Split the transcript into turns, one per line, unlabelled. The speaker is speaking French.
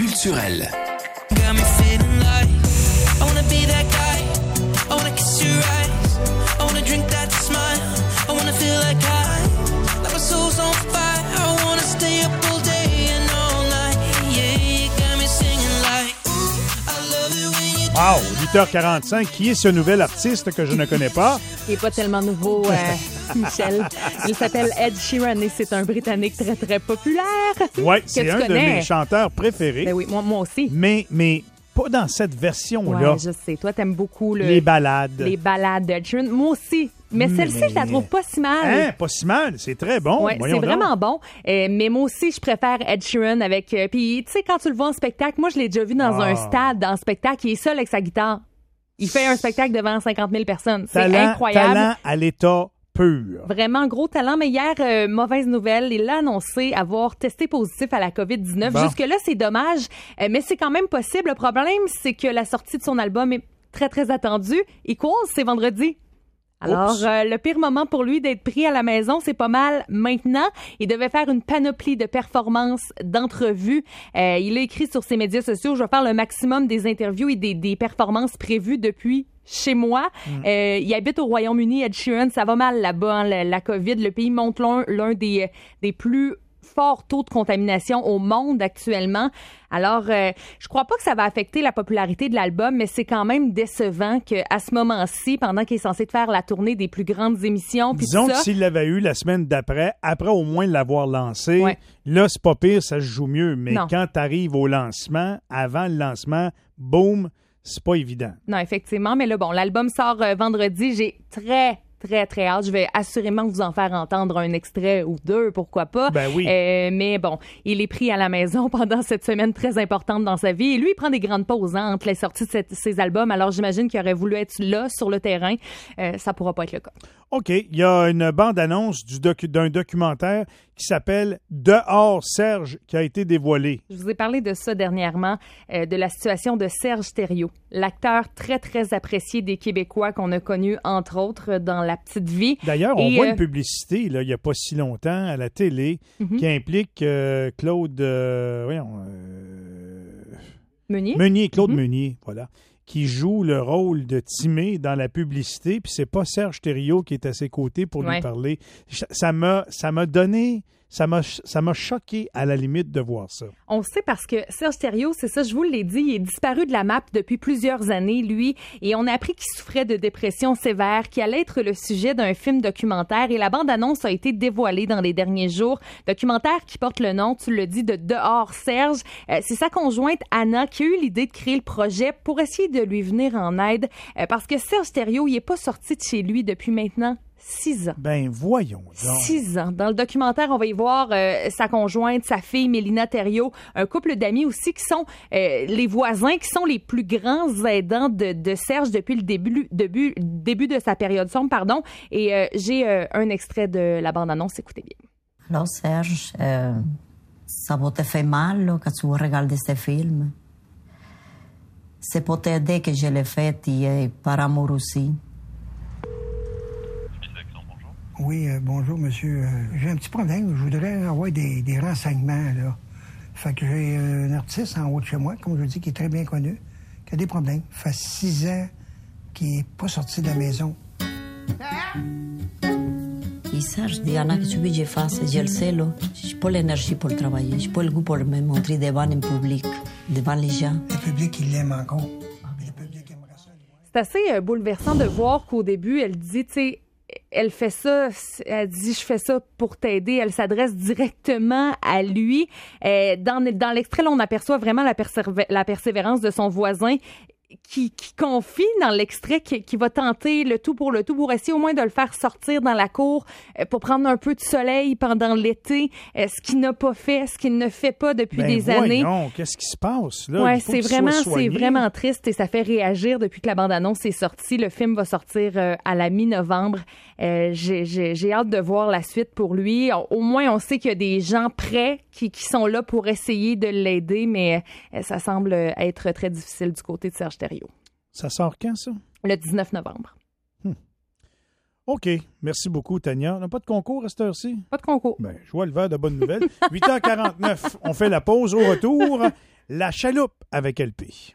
culturel.
Got me feeling like I wanna be that guy. I wanna kiss your eyes. I wanna drink that smile. I wanna feel like my soul's on fire. I wanna stay up all day and all night. Yeah, you got me singing like I love it when you.
Wow, 8h45. Qui est ce nouvel artiste que je ne connais pas?
Il n'est pas tellement nouveau, Michel. Il s'appelle Ed Sheeran et c'est un Britannique très, très populaire.
Oui, c'est un de mes chanteurs préférés.
Ben oui, moi aussi.
Mais pas dans cette version-là.
Ouais, je sais. Toi, t'aimes beaucoup
les ballades.
Les ballades d'Ed Sheeran. Moi aussi. Mais celle-ci, je la trouve pas si mal.
Hein, pas si mal. C'est très bon.
Ouais, c'est vraiment bon. Mais moi aussi, je préfère Ed Sheeran avec... Puis, tu sais, quand tu le vois en spectacle, moi, je l'ai déjà vu dans un stade, en spectacle. Il est seul avec sa guitare. Il fait un spectacle devant 50 000 personnes. C'est incroyable.
Talent à l'état pur.
Vraiment gros talent. Mais hier, mauvaise nouvelle, il a annoncé avoir testé positif à la COVID-19.
Bon.
Jusque-là, c'est dommage, mais c'est quand même possible. Le problème, c'est que la sortie de son album est très, très attendue. Equals, c'est vendredi. Alors, le pire moment pour lui d'être pris à la maison, c'est pas mal maintenant. Il devait faire une panoplie de performances, d'entrevues. Il a écrit sur ses médias sociaux, je vais faire le maximum des interviews et des performances prévues depuis chez moi. Il habite au Royaume-Uni, Ed Sheeran, ça va mal là-bas, hein, la COVID. Le pays montre l'un des plus forts taux de contamination au monde actuellement. Alors, je crois pas que ça va affecter la popularité de l'album, mais c'est quand même décevant qu'à ce moment-ci, pendant qu'il est censé faire la tournée des plus grandes émissions, puis
disons
tout ça,
que s'il l'avait eu la semaine d'après, après au moins l'avoir lancé, là, c'est pas pire, ça se joue mieux. Mais quand t'arrives au lancement, avant le lancement, boum, c'est pas évident.
Non, effectivement. Mais là, bon, l'album sort vendredi. J'ai très hâte. Je vais assurément vous en faire entendre un extrait ou deux, pourquoi pas.
Ben oui.
Mais bon, il est pris à la maison pendant cette semaine très importante dans sa vie. Et lui, il prend des grandes pauses entre les sorties de ses albums. Alors, j'imagine qu'il aurait voulu être là, sur le terrain. Ça pourra pas être le cas.
OK. Il y a une bande-annonce d'un documentaire qui s'appelle « Dehors Serge » qui a été dévoilé.
Je vous ai parlé de ça dernièrement, de la situation de Serge Thériault, l'acteur très, très apprécié des Québécois qu'on a connu, entre autres, dans La Petite Vie.
D'ailleurs, on voit une publicité, là, il n'y a pas si longtemps, à la télé, qui implique Claude...
Meunier?
Claude Meunier, voilà, qui joue le rôle de Timé dans la publicité, puis c'est pas Serge Thériault qui est à ses côtés pour lui parler. Ça m'a choqué à la limite de voir ça.
On sait parce que Serge Thériault, c'est ça, je vous l'ai dit, il est disparu de la map depuis plusieurs années, lui, et on a appris qu'il souffrait de dépression sévère, qui allait être le sujet d'un film documentaire, et la bande-annonce a été dévoilée dans les derniers jours. Documentaire qui porte le nom, tu le dis, de Dehors Serge. C'est sa conjointe Anna qui a eu l'idée de créer le projet pour essayer de lui venir en aide, parce que Serge Thériault, il est pas sorti de chez lui depuis maintenant 6 ans.
Ben, voyons donc.
6 ans. Dans le documentaire, on va y voir sa conjointe, sa fille, Mélina Thériault, un couple d'amis aussi qui sont les voisins, qui sont les plus grands aidants de Serge depuis le début de sa période sombre, pardon. Et j'ai un extrait de la bande-annonce. Écoutez bien.
Alors, Serge, ça va te faire mal là, quand tu vas regarder ce film. C'est pour t'aider que je l'ai fait et par amour aussi.
Oui, bonjour, monsieur. J'ai un petit problème. Je voudrais avoir des renseignements, là. Fait que j'ai un artiste en haut de chez moi, comme je dis, qui est très bien connu, qui a des problèmes. Ça fait 6 ans qu'il n'est pas sorti de la maison.
Et ça, je dis, Anna, que tu veux que je fasse? Je le sais, là. Je n'ai pas l'énergie pour travailler. Je n'ai pas le goût pour me montrer devant le public, devant les gens.
Le public, il l'aime encore. Le public aimerait ça.
C'est assez bouleversant de voir qu'au début, elle dit, tu sais, elle fait ça, elle dit « je fais ça pour t'aider », elle s'adresse directement à lui. Dans l'extrait, là, on aperçoit vraiment la persévérance de son voisin qui confie dans l'extrait qui va tenter le tout pour essayer au moins de le faire sortir dans la cour pour prendre un peu de soleil pendant l'été, ce qu'il n'a pas fait, ce qu'il ne fait pas depuis des années.
Non, qu'est-ce qui se passe là?
Ouais, c'est vraiment triste et ça fait réagir depuis que la bande-annonce est sortie. Le film va sortir à la mi-novembre. J'ai hâte de voir la suite pour lui. Au moins, on sait qu'il y a des gens prêts qui sont là pour essayer de l'aider, mais ça semble être très difficile du côté de Serge Thériault.
Ça sort quand, ça?
Le 19 novembre.
OK. Merci beaucoup, Tania. On n'a pas de concours à cette heure-ci?
Pas de concours.
Ben, je vois le verre de bonnes nouvelles. 8h49, on fait la pause. Au retour, La Chaloupe avec LP.